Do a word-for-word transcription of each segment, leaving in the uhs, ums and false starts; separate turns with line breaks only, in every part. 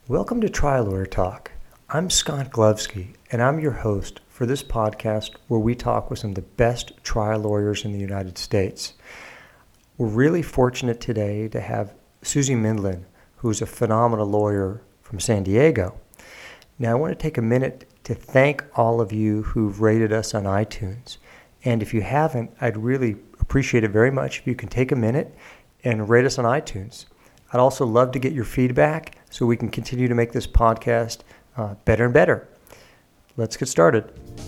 Welcome to Trial Lawyer Talk. I'm Scott Glovsky, and I'm your host for this podcast where we talk with some of the best trial lawyers in the United States. We're really fortunate today to have Susie Mindlin, who's a phenomenal lawyer from San Diego. Now, I want to take a minute to thank all of you who've rated us on iTunes. And if you haven't, I'd really appreciate it very much if you can take a minute and rate us on iTunes. I'd also love to get your feedback so we can continue to make this podcast uh, better and better. Let's get started.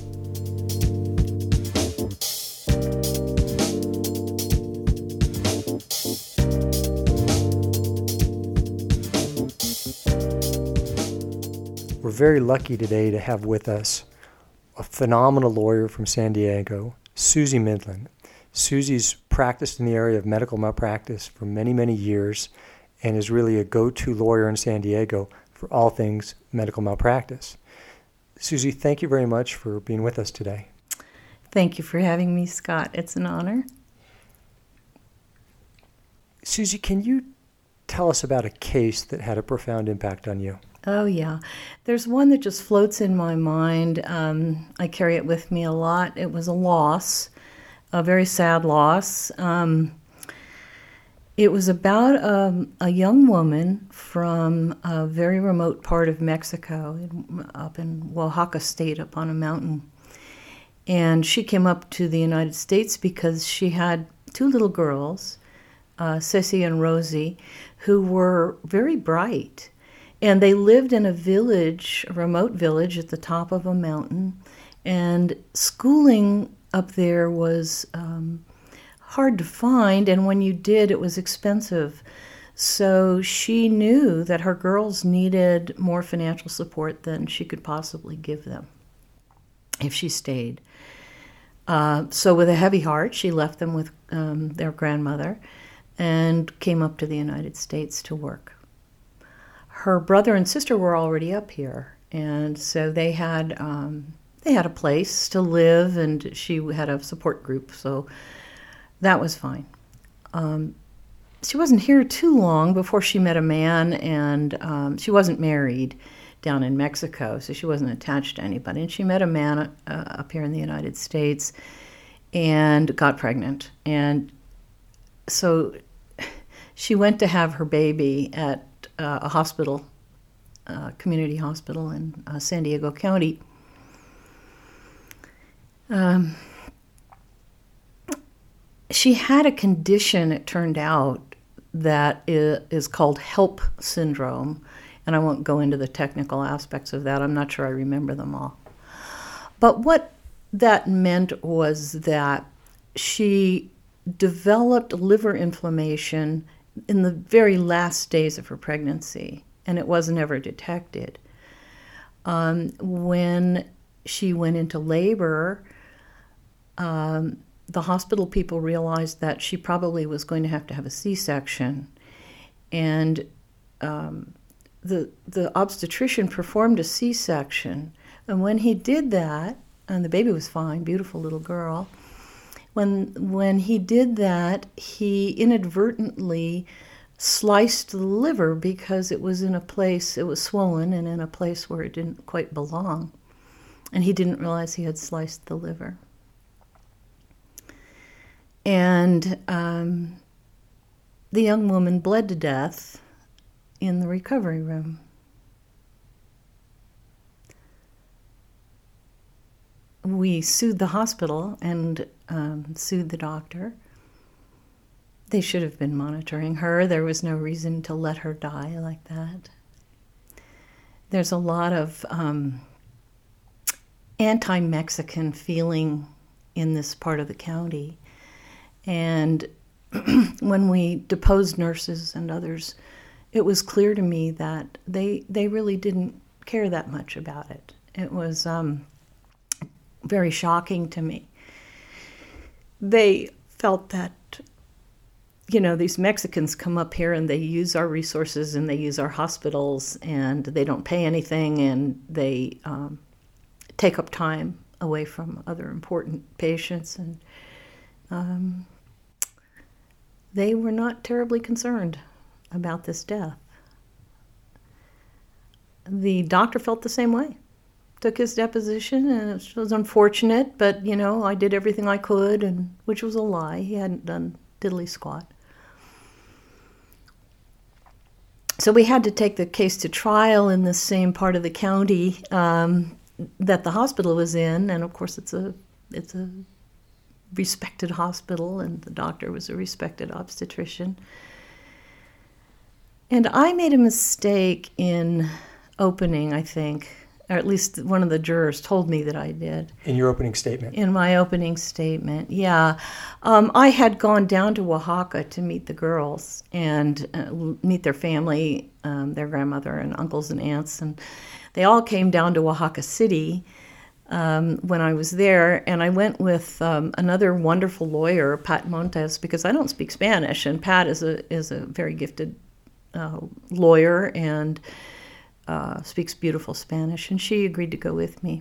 We're very lucky today to have with us a phenomenal lawyer from San Diego, Susie Mindlin. Susie's practiced in the area of medical malpractice for many, many years and is really a go-to lawyer in San Diego for all things medical malpractice. Susie, thank you very much for being with us today.
Thank you for having me, Scott. It's an honor.
Susie, can you tell us about a case that had a profound impact on you?
Oh, yeah. There's one that just floats in my mind. Um, I carry it with me a lot. It was a loss, a very sad loss. Um, It was about um, a young woman from a very remote part of Mexico, in, up in Oaxaca State, up on a mountain. And she came up to the United States because she had two little girls, uh, Ceci and Rosie, who were very bright. And they lived in a village, a remote village at the top of a mountain. And schooling up there was Um, hard to find, and when you did, it was expensive. So she knew that her girls needed more financial support than she could possibly give them if she stayed. Uh, so with a heavy heart, she left them with um, their grandmother and came up to the United States to work. Her brother and sister were already up here, and so they had um, they had a place to live, and she had a support group, so that was fine. Um, she wasn't here too long before she met a man, and um, she wasn't married down in Mexico, so she wasn't attached to anybody. And she met a man uh, up here in the United States and got pregnant. And so she went to have her baby at uh, a hospital, a community hospital in uh, San Diego County. Um, She had a condition, it turned out, that is called HELLP syndrome, and I won't go into the technical aspects of that. I'm not sure I remember them all. But what that meant was that she developed liver inflammation in the very last days of her pregnancy, and it was never detected. Um, when she went into labor, um, the hospital people realized that she probably was going to have to have a C-section. And um, the the obstetrician performed a C-section. And when he did that, and the baby was fine, beautiful little girl, when when he did that, he inadvertently sliced the liver because it was in a place, it was swollen and in a place where it didn't quite belong. And he didn't realize he had sliced the liver. And um, the young woman bled to death in the recovery room. We sued the hospital and um, sued the doctor. They should have been monitoring her. There was no reason to let her die like that. There's a lot of um, anti-Mexican feeling in this part of the county. And when we deposed nurses and others, it was clear to me that they they really didn't care that much about it. It was um, very shocking to me. They felt that, you know, these Mexicans come up here and they use our resources and they use our hospitals and they don't pay anything and they um, take up time away from other important patients. And um, they were not terribly concerned about this death. the doctor felt the same way. Took his deposition, and it was unfortunate, but, you know, I did everything I could, and which was a lie. He hadn't done diddly squat. So we had to take the case to trial in the same part of the county um, that the hospital was in, and of course it's a it's a respected hospital, and the doctor was a respected obstetrician. And I made a mistake in opening, I think, or at least one of the jurors told me that I did.
In your opening statement?
In my opening statement, yeah. Um, I had gone down to Oaxaca to meet the girls and uh, meet their family, um, their grandmother and uncles and aunts, and they all came down to Oaxaca City um, when I was there, and I went with um, another wonderful lawyer, Pat Montes, because I don't speak Spanish, and Pat is a is a very gifted uh, lawyer and Uh, speaks beautiful Spanish, and she agreed to go with me.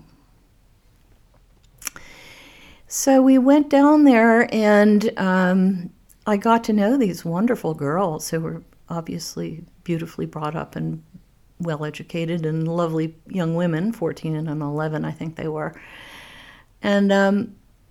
So we went down there, and um, I got to know these wonderful girls who were obviously beautifully brought up and well-educated and lovely young women, fourteen and eleven, I think they were. And um,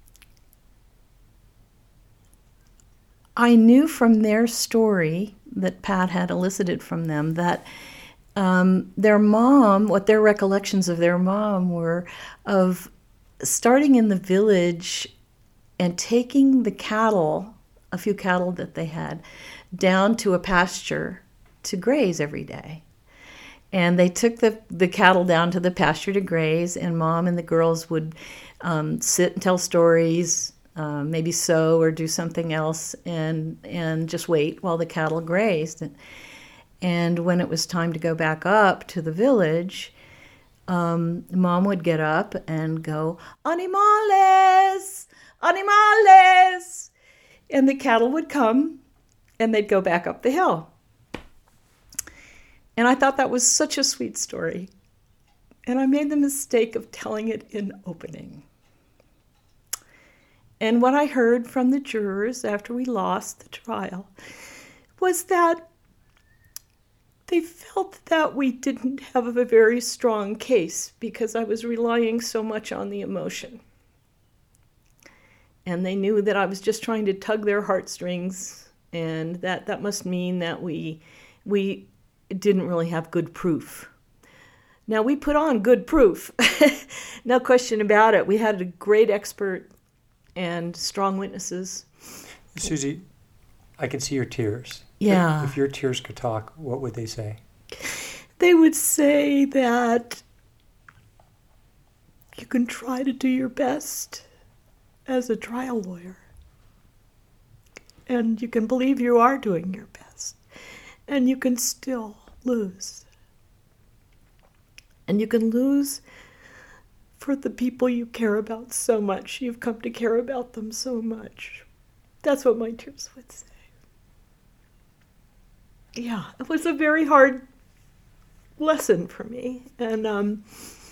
I knew from their story that Pat had elicited from them that Um, their mom, what their recollections of their mom were of starting in the village and taking the cattle, a few cattle that they had, down to a pasture to graze every day. And they took the, the cattle down to the pasture to graze, and Mom and the girls would um, sit and tell stories, uh, maybe sew or do something else, and and just wait while the cattle grazed. And, And when it was time to go back up to the village, um, Mom would get up and go, "Animales! Animales!" And the cattle would come, and they'd go back up the hill. And I thought that was such a sweet story. And I made the mistake of telling it in opening. And what I heard from the jurors after we lost the trial was that they felt that we didn't have a very strong case because I was relying so much on the emotion. And they knew that I was just trying to tug their heartstrings, and that that must mean that we we didn't really have good proof. Now, we put on good proof. No question about it. We had a great expert and strong witnesses.
Susie, I can see your tears.
Yeah.
If your tears could talk, what would they say?
They would say that you can try to do your best as a trial lawyer, and you can believe you are doing your best, and you can still lose. And you can lose for the people you care about so much. You've come to care about them so much. That's what my tears would say. Yeah, it was a very hard lesson for me. And um,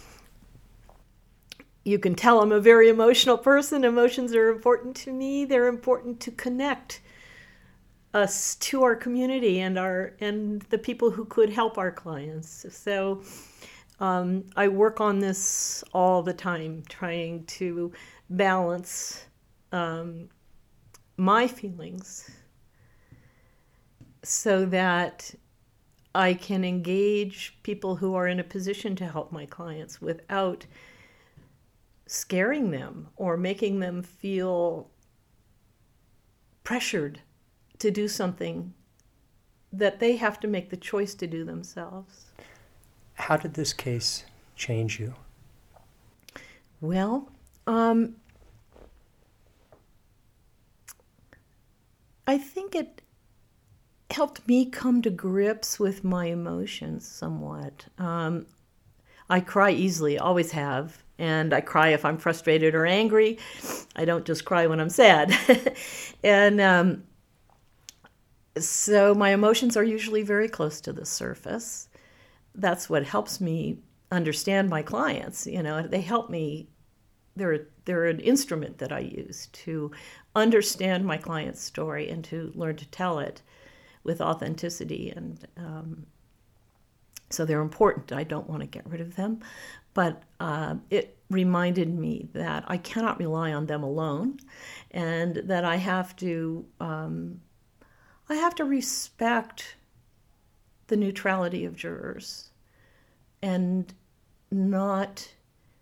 you can tell I'm a very emotional person. Emotions are important to me. They're important to connect us to our community and our and the people who could help our clients. So um, I work on this all the time, trying to balance um, my feelings so that I can engage people who are in a position to help my clients without scaring them or making them feel pressured to do something that they have to make the choice to do themselves.
How did this case change you?
Well, um, I think it helped me come to grips with my emotions somewhat. Um, I cry easily, always have, and I cry if I'm frustrated or angry. I don't just cry when I'm sad. and um, so my emotions are usually very close to the surface. That's what helps me understand my clients. You know, they help me. They're they're an instrument that I use to understand my client's story and to learn to tell it with authenticity. And um, So they're important. I don't want to get rid of them. But uh, it reminded me that I cannot rely on them alone, and that I have to um, I have to respect the neutrality of jurors and not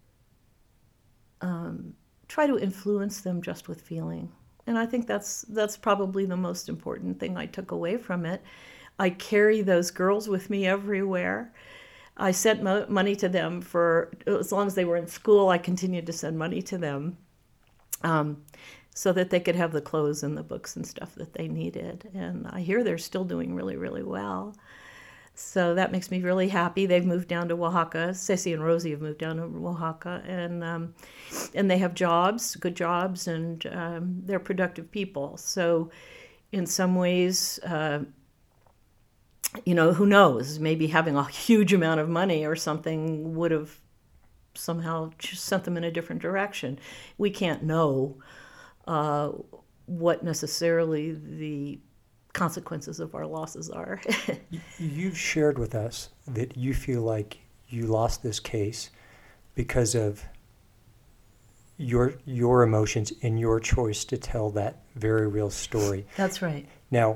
um, try to influence them just with feeling. And I think that's that's probably the most important thing I took away from it. I carry those girls with me everywhere. I sent mo- money to them for, as long as they were in school, I continued to send money to them um, so that they could have the clothes and the books and stuff that they needed. And I hear they're still doing really, really well. So that makes me really happy. They've moved down to Oaxaca. Ceci and Rosie have moved down to Oaxaca, and um, and they have jobs, good jobs, and um, they're productive people. So in some ways, uh, you know, who knows? Maybe having a huge amount of money or something would have somehow just sent them in a different direction. We can't know uh, what necessarily the consequences of our losses are.
You've shared with us that you feel like you lost this case because of your your emotions and your choice to tell that very real story.
That's right.
Now,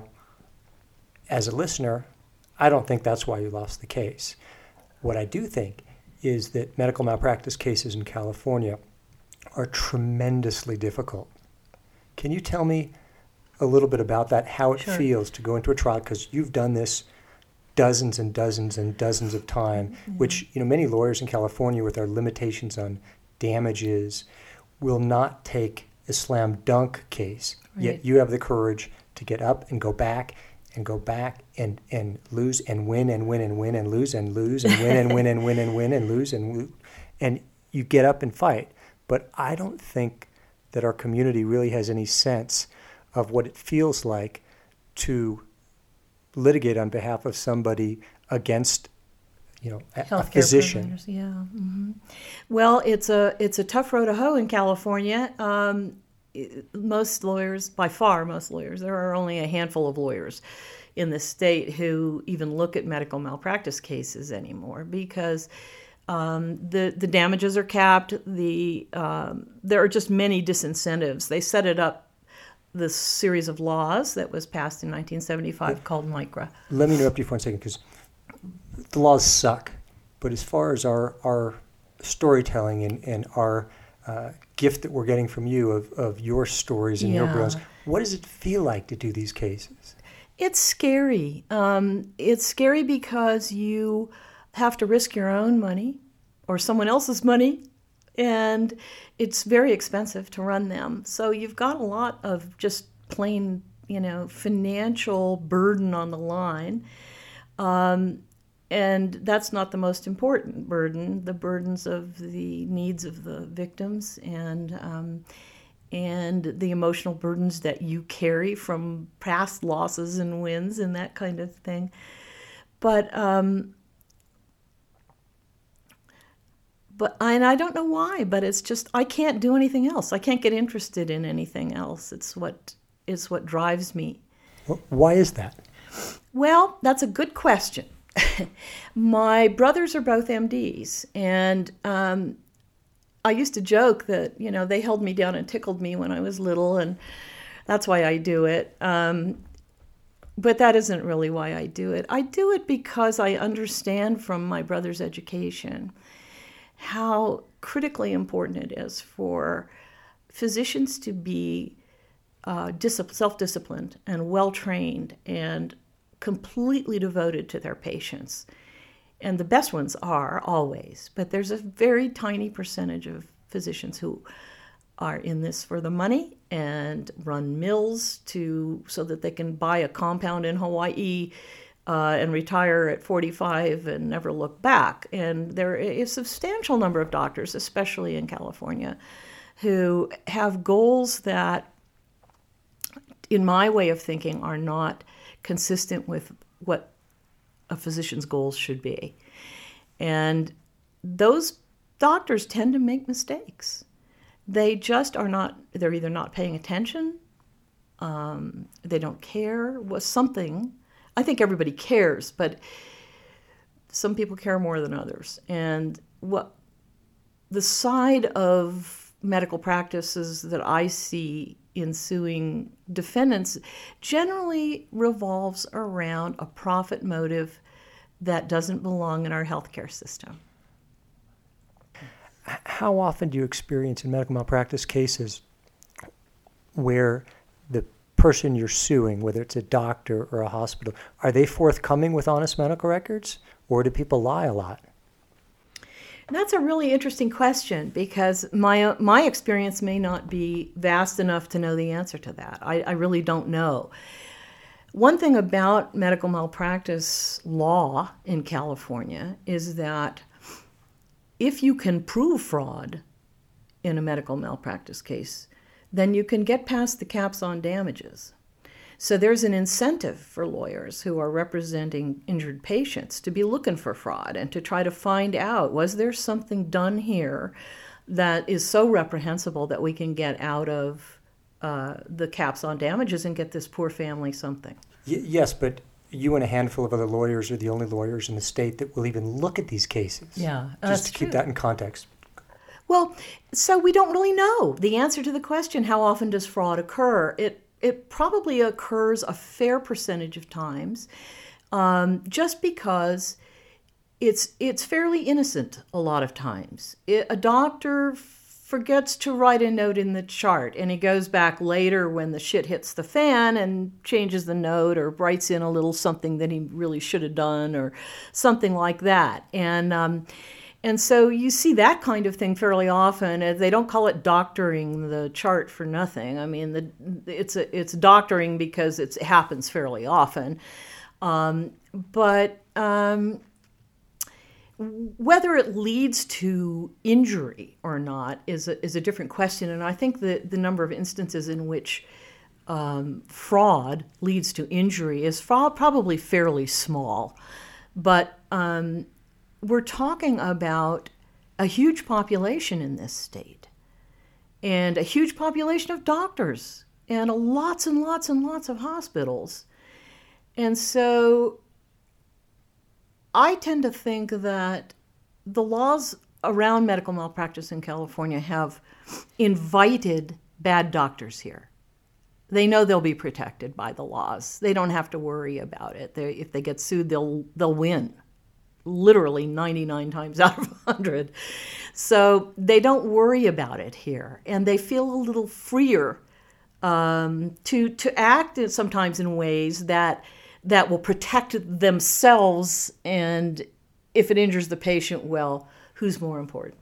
as a listener, I don't think that's why you lost the case. What I do think is that medical malpractice cases in California are tremendously difficult. Can you tell me a little bit about that, how it
Sure.
feels to go into a trial, because you've done this dozens and dozens and dozens of times, mm-hmm. which, you know, many lawyers in California with their limitations on damages will not take a slam dunk case.
Right.
Yet you have the courage to get up and go back and go back and, and lose and win and win and win and lose and lose and win and win and win and win and lose and lose. And you get up and fight. But I don't think that our community really has any sense of what it feels like to litigate on behalf of somebody against, you know, a, a physician.
Providers, yeah. Mm-hmm. Well, it's a it's a tough road to hoe in California. Um, most lawyers, by far most lawyers, there are only a handful of lawyers in the state who even look at medical malpractice cases anymore, because um, the the damages are capped. The um, there are just many disincentives. They set it up, this series of laws that was passed in nineteen seventy-five yeah. called MICRA.
Let me interrupt you for one second, because the laws suck. But as far as our our storytelling and, and our uh, gift that we're getting from you of, of your stories and
yeah.
your brilliance, what does it feel like to do these cases?
It's scary. Um, it's scary because you have to risk your own money or someone else's money, and it's very expensive to run them. So you've got a lot of just plain, you know, financial burden on the line. Um, and that's not the most important burden. The burdens of the needs of the victims and um, and the emotional burdens that you carry from past losses and wins and that kind of thing. But um, But and I don't know why, but it's just I can't do anything else. I can't get interested in anything else. It's what it's what drives me.
Why is that?
Well, that's a good question. My brothers are both M Ds, and um, I used to joke that, you know, they held me down and tickled me when I was little, and that's why I do it. Um, but that isn't really why I do it. I do it because I understand from my brother's education how critically important it is for physicians to be uh, dis- self-disciplined and well-trained and completely devoted to their patients. And the best ones are always, but there's a very tiny percentage of physicians who are in this for the money and run mills to so that they can buy a compound in Hawaii Uh, and retire at forty-five and never look back. And there is a substantial number of doctors, especially in California, who have goals that, in my way of thinking, are not consistent with what a physician's goals should be. And those doctors tend to make mistakes. They just are not, they're either not paying attention, um, they don't care, was something. I think everybody cares, but some people care more than others. And what the side of medical practices that I see in suing defendants generally revolves around a profit motive that doesn't belong in our healthcare system.
How often do you experience in medical malpractice cases where the person you're suing, whether it's a doctor or a hospital, are they forthcoming with honest medical records, or do people lie a lot?
And that's a really interesting question, because my my experience may not be vast enough to know the answer to that. I, I really don't know. One thing about medical malpractice law in California is that if you can prove fraud in a medical malpractice case, then you can get past the caps on damages. So there's an incentive for lawyers who are representing injured patients to be looking for fraud and to try to find out, was there something done here that is so reprehensible that we can get out of uh, the caps on damages and get this poor family something?
Y- yes, but you and a handful of other lawyers are the only lawyers in the state that will even look at these cases.
Yeah,
Just
that's
to keep
true.
that in context.
Well, so we don't really know the answer to the question, how often does fraud occur? It It probably occurs a fair percentage of times, um, just because it's it's fairly innocent a lot of times. It, a doctor forgets to write a note in the chart, and he goes back later when the shit hits the fan and changes the note or writes in a little something that he really should have done or something like that. And um, And so you see that kind of thing fairly often. They don't call it doctoring the chart for nothing. I mean, the, it's a, it's doctoring because it's, it happens fairly often. Um, but um, whether it leads to injury or not is a, is a different question. And I think that the number of instances in which um, fraud leads to injury is probably fairly small. But um, we're talking about a huge population in this state, and a huge population of doctors, and lots and lots and lots of hospitals. And so I tend to think that the laws around medical malpractice in California have invited bad doctors here. They know they'll be protected by the laws. They don't have to worry about it. They, if they get sued, they'll they'll win. Literally ninety-nine times out of one hundred. So they don't worry about it here. And they feel a little freer um, to to act sometimes in ways that that will protect themselves. And if it injures the patient, well, who's more important?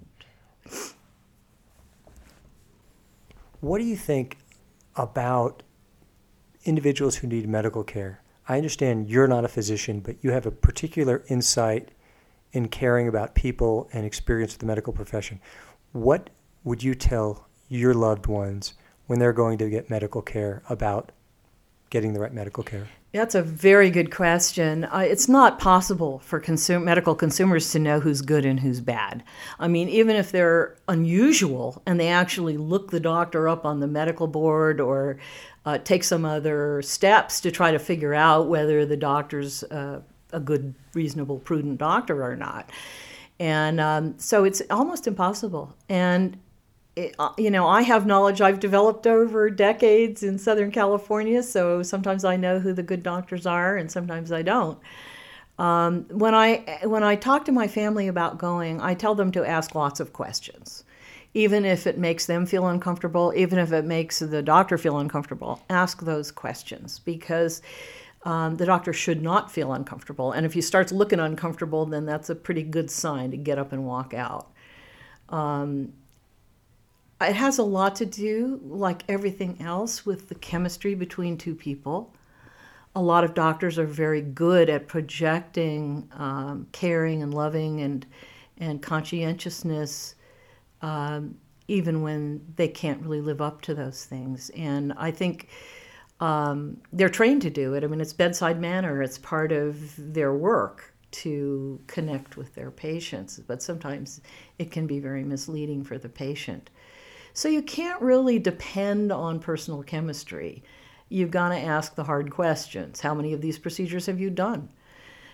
What do you think about individuals who need medical care? I understand you're not a physician, but you have a particular insight in caring about people and experience with the medical profession. What would you tell your loved ones when they're going to get medical care about getting the right medical care?
That's a very good question. Uh, it's not possible for consum- medical consumers to know who's good and who's bad. I mean, even if they're unusual and they actually look the doctor up on the medical board or uh, take some other steps to try to figure out whether the doctor's uh, a good, reasonable, prudent doctor or not. And um, so it's almost impossible. And It, you know, I have knowledge I've developed over decades in Southern California, so sometimes I know who the good doctors are, and sometimes I don't. Um, when I when I talk to my family about going, I tell them to ask lots of questions, even if it makes them feel uncomfortable, even if it makes the doctor feel uncomfortable. Ask those questions, because um, the doctor should not feel uncomfortable. And if he starts looking uncomfortable, then that's a pretty good sign to get up and walk out. Um, It has a lot to do, like everything else, with the chemistry between two people. A lot of doctors are very good at projecting um, caring and loving and and conscientiousness, um, even when they can't really live up to those things. And I think um, they're trained to do it. I mean, it's bedside manner. It's part of their work to connect with their patients. But sometimes it can be very misleading for the patient. So you can't really depend on personal chemistry. You've got to ask the hard questions. How many of these procedures have you done?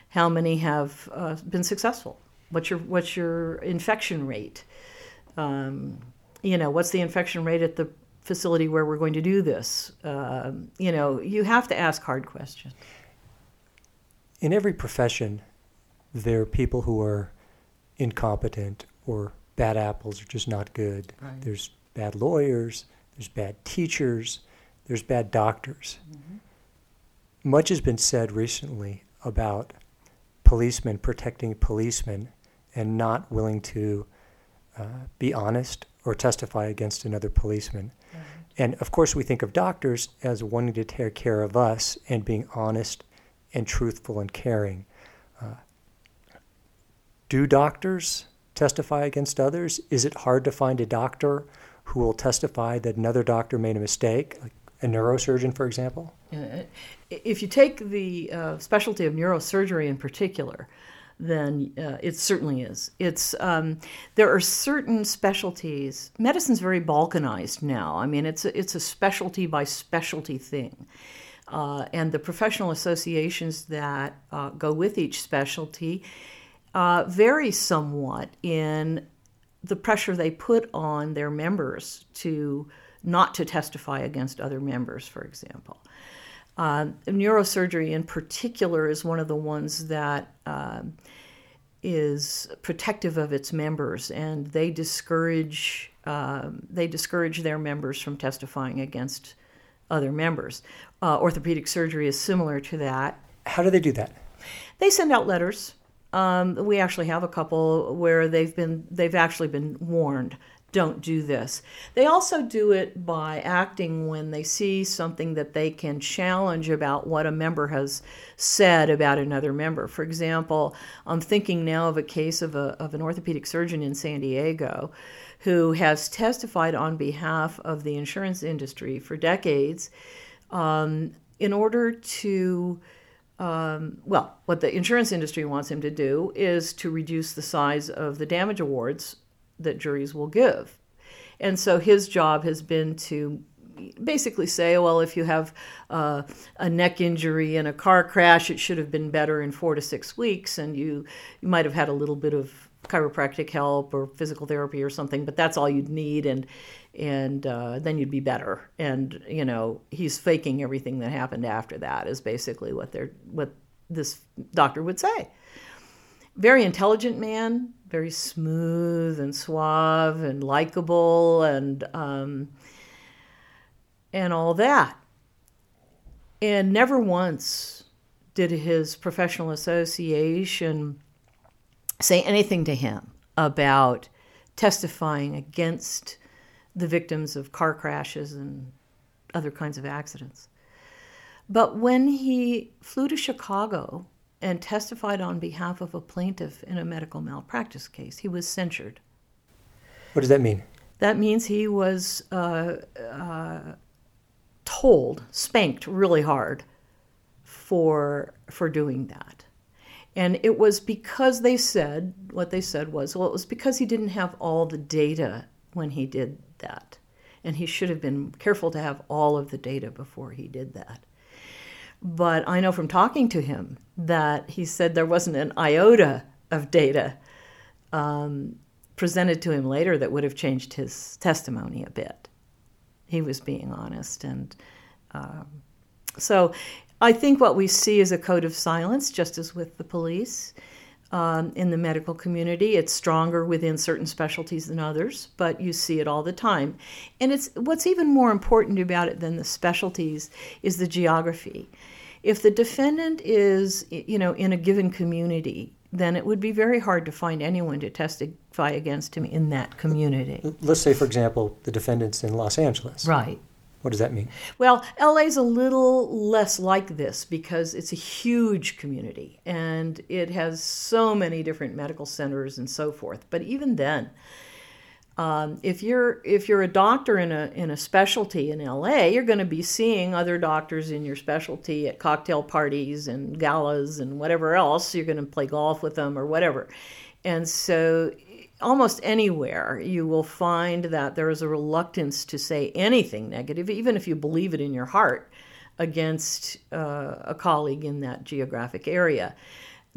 How many have uh, been successful? What's your what's your infection rate? Um, you know, what's the infection rate at the facility where we're going to do this? Uh, you know, you have to ask hard questions.
In every profession, there are people who are incompetent or bad apples are just not good.
Right.
There's bad lawyers, there's bad teachers, there's bad doctors. Mm-hmm. Much has been said recently about policemen protecting policemen and not willing to uh, be honest or testify against another policeman. Right. And of course we think of doctors as wanting to take care of us and being honest and truthful and caring. Uh, do doctors testify against others? Is it hard to find a doctor who will testify that another doctor made a mistake, like a neurosurgeon, for example?
If you take the uh, specialty of neurosurgery in particular, then uh, it certainly is. It's um, there are certain specialties. Medicine's very balkanized now. I mean, it's a, it's a specialty by specialty thing. Uh, and the professional associations that uh, go with each specialty uh, vary somewhat in the pressure they put on their members to not to testify against other members, for example. Uh, neurosurgery in particular is one of the ones that uh, is protective of its members, and they discourage uh, they discourage their members from testifying against other members. Uh, orthopedic surgery is similar to that.
How do they do that?
They send out letters. Um, we actually have a couple where they've been they've actually been warned, don't do this. They also do it by acting when they see something that they can challenge about what a member has said about another member. For example, I'm thinking now of a case of a of an orthopedic surgeon in San Diego who has testified on behalf of the insurance industry for decades um, in order to Um, well, what the insurance industry wants him to do is to reduce the size of the damage awards that juries will give. And so his job has been to basically say, well, if you have uh, a neck injury in a car crash, it should have been better in four to six weeks, and you, you might have had a little bit of chiropractic help or physical therapy or something, but that's all you'd need, and and uh, then you'd be better. And you know, he's faking everything that happened after that is basically what they're what this doctor would say. Very intelligent man, very smooth and suave and likable and um, and all that. And never once did his professional association say anything to him about testifying against the victims of car crashes and other kinds of accidents. But when he flew to Chicago and testified on behalf of a plaintiff in a medical malpractice case, he was censured.
What does that mean?
That means he was uh, uh, told, spanked really hard for for doing that. And it was because they said, what they said was, well, it was because he didn't have all the data when he did that. And he should have been careful to have all of the data before he did that. But I know from talking to him that he said there wasn't an iota of data um, presented to him later that would have changed his testimony a bit. He was being honest. And um, so I think what we see is a code of silence, just as with the police. Um, in the medical community, it's stronger within certain specialties than others, but you see it all the time. And it's what's even more important about it than the specialties is the geography. If the defendant is, you know, in a given community, then it would be very hard to find anyone to testify against him in that community.
Let's say, for example, the defendant's in Los Angeles.
Right.
What does that mean?
Well, L A's a little less like this because it's a huge community and it has so many different medical centers and so forth. But even then, um, if you're if you're a doctor in a in a specialty in L A, you're going to be seeing other doctors in your specialty at cocktail parties and galas and whatever else. You're going to play golf with them or whatever. And so almost anywhere you will find that there is a reluctance to say anything negative, even if you believe it in your heart, against uh, a colleague in that geographic area.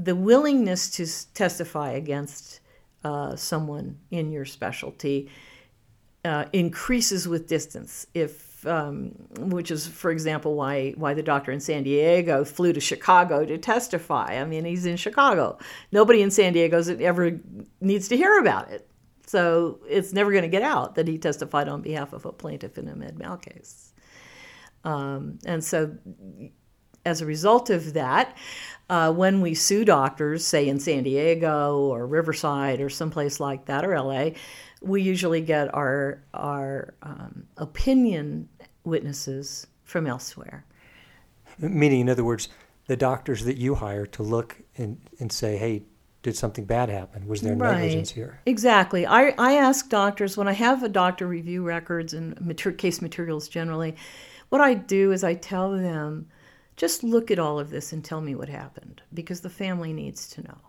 the willingness to s- testify against uh, someone in your specialty uh, increases with distance. If um, which is, for example, why why the doctor in San Diego flew to Chicago to testify. I mean, he's in Chicago. Nobody in San Diego ever needs to hear about it. So it's never going to get out that he testified on behalf of a plaintiff in a med-mal case. Um, and so as a result of that, uh, when we sue doctors, say in San Diego or Riverside or someplace like that, or L A, we usually get our, our um, opinion witnesses from elsewhere.
Meaning, in other words, the doctors that you hire to look and, and say, hey, did something bad happen? Was there
right.
negligence here?
Exactly. I, I ask doctors, when I have a doctor review records and mater- case materials generally, what I do is I tell them, just look at all of this and tell me what happened, because the family needs to know.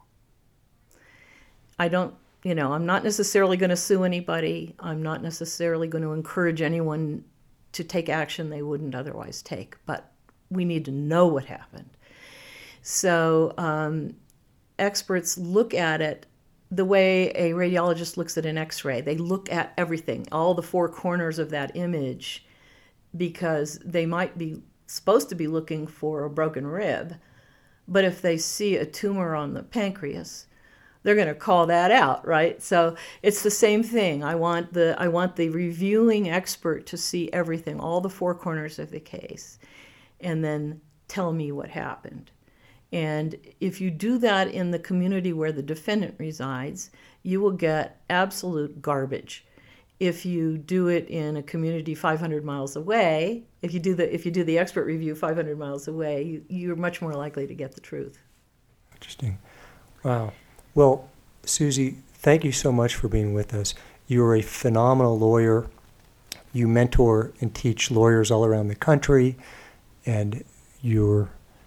I don't, you know, I'm not necessarily going to sue anybody. I'm not necessarily going to encourage anyone to take action they wouldn't otherwise take, but we need to know what happened. So, um, experts look at it the way a radiologist looks at an x-ray. They look at everything, all the four corners of that image, because they might be supposed to be looking for a broken rib, but if they see a tumor on the pancreas, they're going to call that out, right? So it's the same thing. I want the I want the reviewing expert to see everything, all the four corners of the case, and then tell me what happened. And if you do that in the community where the defendant resides, you will get absolute garbage. If you do it in a community five hundred miles away, if you do the if you do the expert review five hundred miles away, you, you're much more likely to get the truth.
Interesting. Wow. Well, Susie, thank you so much for being with us. You're a phenomenal lawyer. You mentor and teach lawyers all around the country, and you're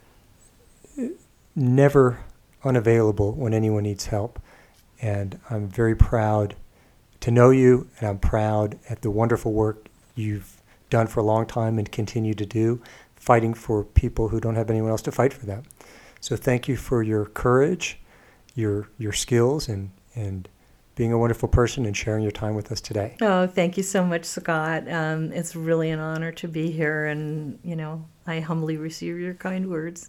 never unavailable when anyone needs help. And I'm very proud to know you, and I'm proud at the wonderful work you've done for a long time and continue to do, fighting for people who don't have anyone else to fight for them. So thank you for your courage, your your skills, and, and being a wonderful person and sharing your time with us today.
Oh, thank you so much, Scott. Um, it's really an honor to be here, and, you know, I humbly receive your kind words.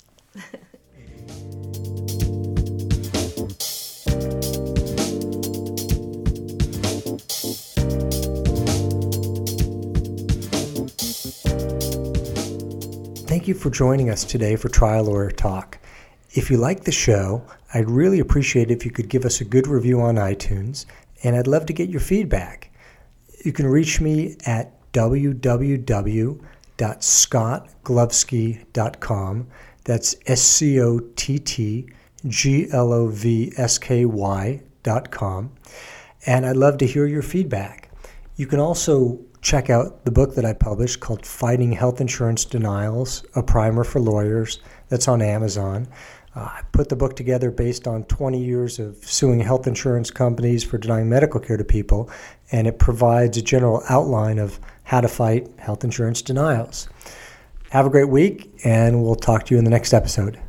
Thank you for joining us today for Trial Lawyer Talk. If you like the show, I'd really appreciate it if you could give us a good review on iTunes, and I'd love to get your feedback. You can reach me at w w w dot scott glovsky dot com. That's S C O T T G L O V S K Y dot com. And I'd love to hear your feedback. You can also check out the book that I published called Fighting Health Insurance Denials, A Primer for Lawyers. That's on Amazon. Uh, I put the book together based on twenty years of suing health insurance companies for denying medical care to people, and it provides a general outline of how to fight health insurance denials. Have a great week, and we'll talk to you in the next episode.